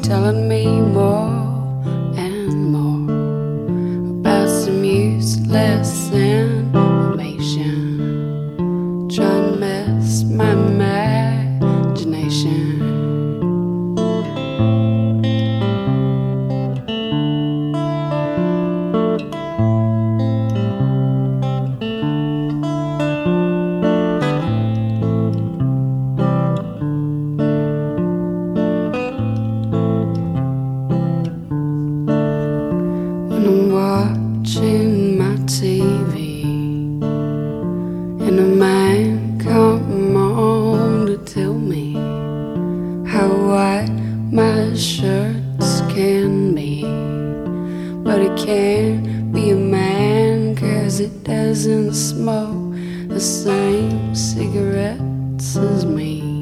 telling me more and more about some useless information, trying to mess my imagination. When I'm watching my TV and a man come on to tell me how white my shirts can be, but it can't be a man 'cause it doesn't smoke the same cigarettes as me.